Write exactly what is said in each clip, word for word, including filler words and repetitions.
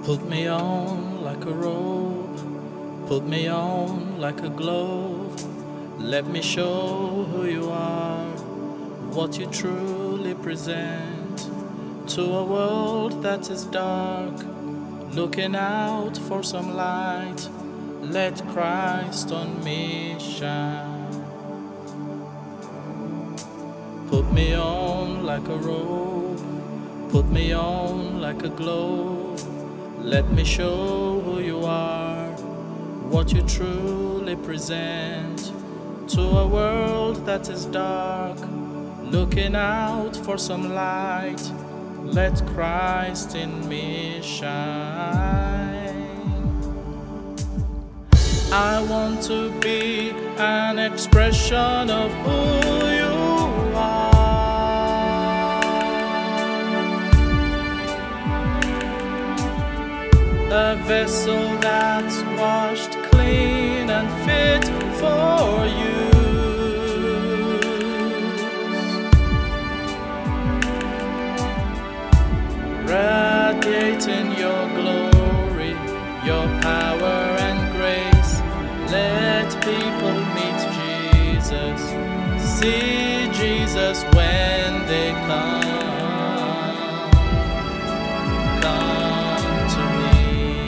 Put me on like a robe, put me on like a glove. Let me show who you are, what you truly present to a world that is dark, looking out for some light. Let Christ on me shine. Put me on like a robe, put me on like a glove. Let me show who you are, what you truly present to a world that is dark, looking out for some light. Let Christ in me shine. I want to be an expression of who you are, a vessel that's washed clean and fit for use, radiating your glory, your power and grace. Let people meet Jesus, see Jesus when they come, come to me.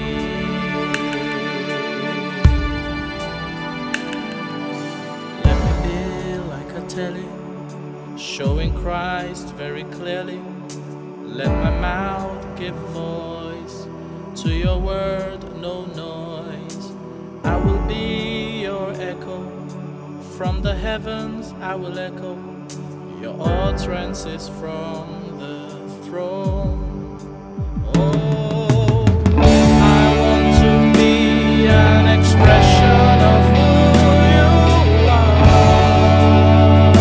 Let me be like a telly, showing Christ very clearly. Let my mouth give voice to your word, no noise. I will be your echo, from the heavens I will echo your utterances from the throne. Oh, I want to be an expression of who you are,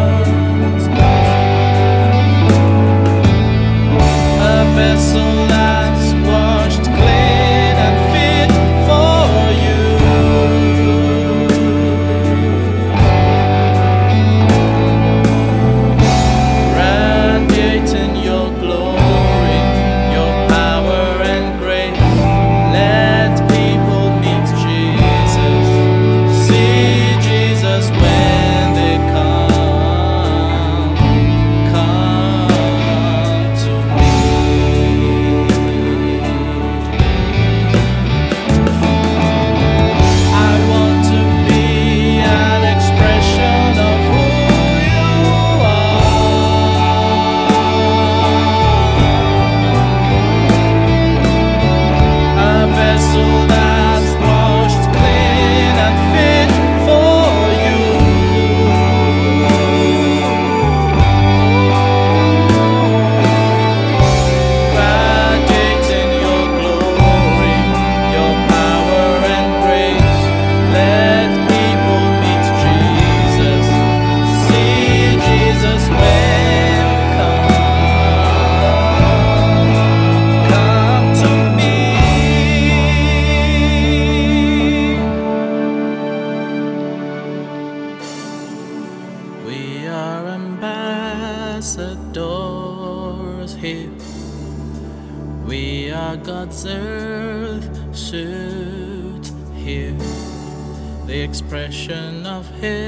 a vessel that's washed clean and fit for you, radiating your glory, your power and grace. Let people meet Jesus, see Jesus when they come, come to me. I want to be an expression of who you are, a vessel that's washed clean and fit for you, radiating your glory, your power and grace. Let people meet Jesus, see Jesus when come, come to me. We are ambassadors here. We are God's earth suit here, the expression of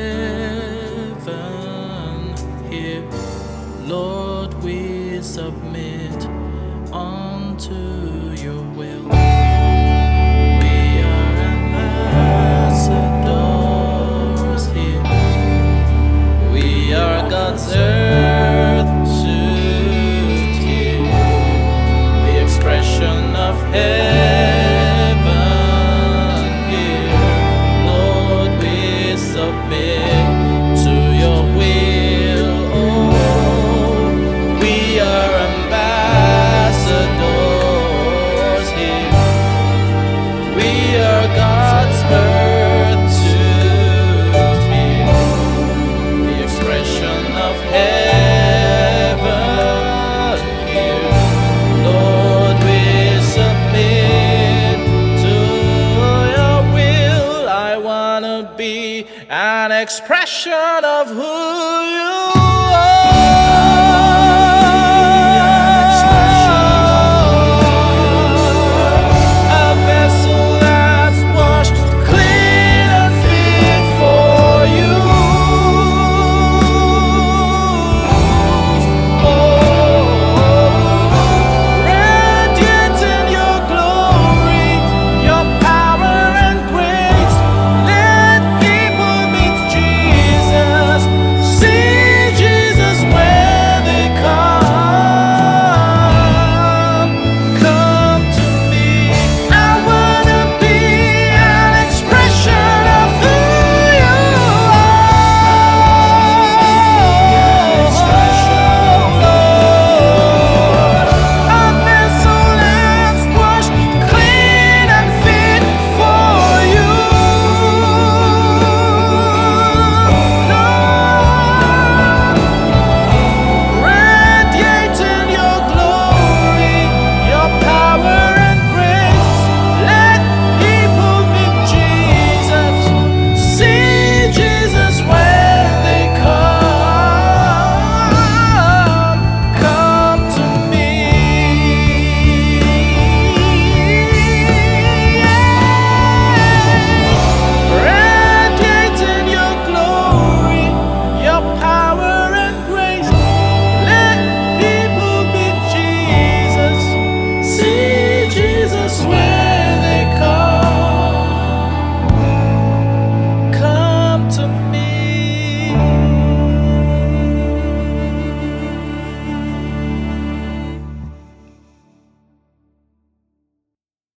heaven here. Lord, we submit unto your will. We are ambassadors here. We are God's earth suit here, the expression of heaven here. Lord, we submit to your will. Oh, we are ambassadors here. We are God's earth suit here, the expression of heaven here. Lord, we submit to your will. I wanna be an expression